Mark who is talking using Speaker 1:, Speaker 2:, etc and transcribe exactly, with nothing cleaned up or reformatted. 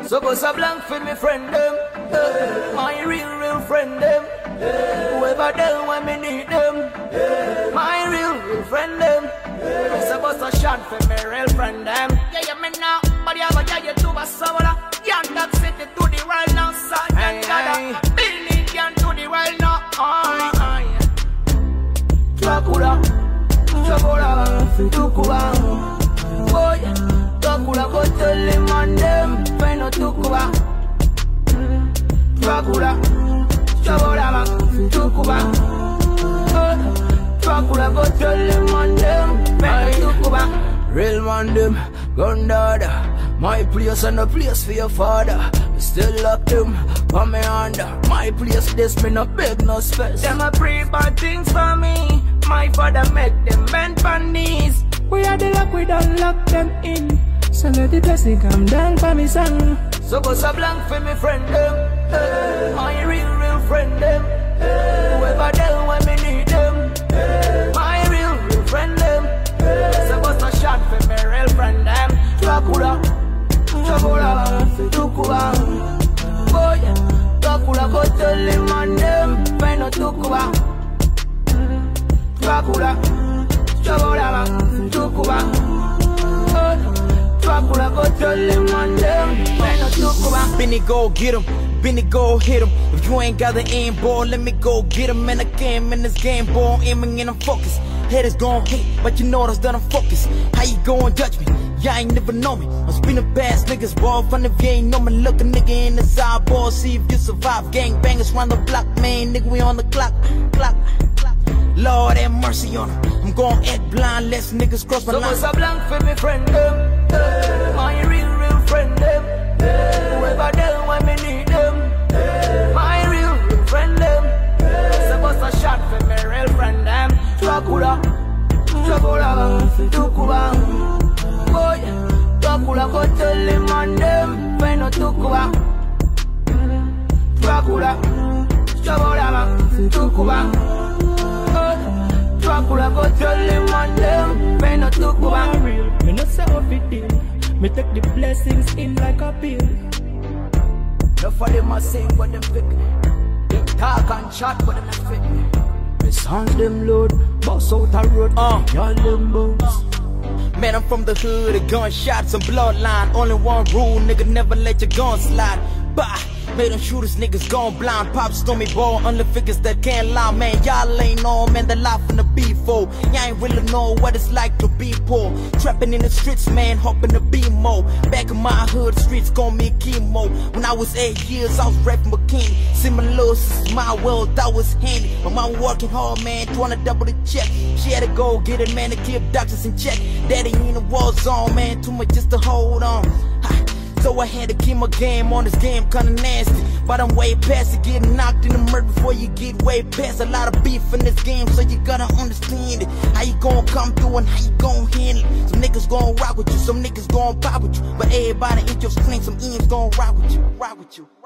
Speaker 1: So bust a blank for me friend them, uh, my real, real friend them. Uh, whoever them when me need them, uh, my real, real friend them. Uh, so bust a shot for me real friend them. Yeah, yeah, me now, but you have a yeah, you do a soda. Young that city to the world now, son. And gather, building can to the world now. Aye, aye. Dracula, Dracula, Dracula. Boy, Dracula go tell him and them, find out Dracula. Dracula, Dracula, Dracula. Dracula go tell him and them, find out Dracula. Real man them, gun dada. My place and the place for your father. Still lock them on me under. My place, this me no beg no space. Them a pray bad things for me. My father make them bend on knees.
Speaker 2: We are the lock, we don't lock them in. So let the blessing come down for me son.
Speaker 1: So bust a blank for me friend them, uh, my real, real friend them. uh, Whoever them when me need them, uh, my real, real friend them. uh, So bust a shot for me real friend them. Dracula, Dracula, Dracula. Boy, Dracula go tell him and them, find out Dracula. Dracula, Dracula, Dracula. Dracula go tell him and them, find out Dracula.
Speaker 3: Benny go get him, Benny go hit him. If you ain't got the aim ball, let me go get him. And again, in this game ball, aiming and I'm focused. Haters gon' hate, but you know that I'm focused. How you gon' judge me? Y'all ain't never know me. I'm spinning past niggas, ball. Fun if you ain't know me. Look a nigga in the eyeball, see if you survive. Gang bangers round the block, man. Nigga, we on the clock, clock, clock. Lord have mercy on him. I'm gon' act blind, less niggas cross my
Speaker 1: so
Speaker 3: line.
Speaker 1: So bust a blank for me friend them, uh, my real, real friend them. uh, Whoever them when me need them, uh, my real, real friend them. uh, So bust a shot for me real friend them. Dracula, Dracula, Dracula. Boy, Dracula go tell him and them, find out Dracula. Dracula, Dracula, Dracula. Dracula go tell him and them, find out Dracula.
Speaker 2: Real, me not say off it deal. Me take the blessings in like a pill.
Speaker 1: No for them a sing, but them pick me. They talk and chat, but them not fit me. The songs them load, bust out a road, uh, y'all them bones.
Speaker 3: Man, I'm from the hood, a gunshots and bloodline. Only one rule, nigga, never let your gun slide. Bah, made them shooters, niggas gone blind. Pop stormy ball, only figures that can't lie. Man, y'all ain't on, man, the life in the B four. Y'all ain't really know what it's like to be poor. Trapping in the streets, man, hoping to be more. Back in my hood, streets gon' me chemo. When I was eight years, I was rapping bikini. Similar, this is my world, that was handy. My mom working hard, man, trying to double the check. She had to go get it, man, to keep doctors in check. Daddy in the war zone, man, too much just to hold on. Ha. So I had to keep my game on, this game kinda nasty. But I'm way past it, getting knocked in the murk before you get way past. A lot of beef in this game, so you gotta understand it. How you gon' come through and how you gon' handle it. Some niggas gon' rock with you, some niggas gon' pop with you. But everybody ain't your screen, some M's gon' rock with you, rock with you.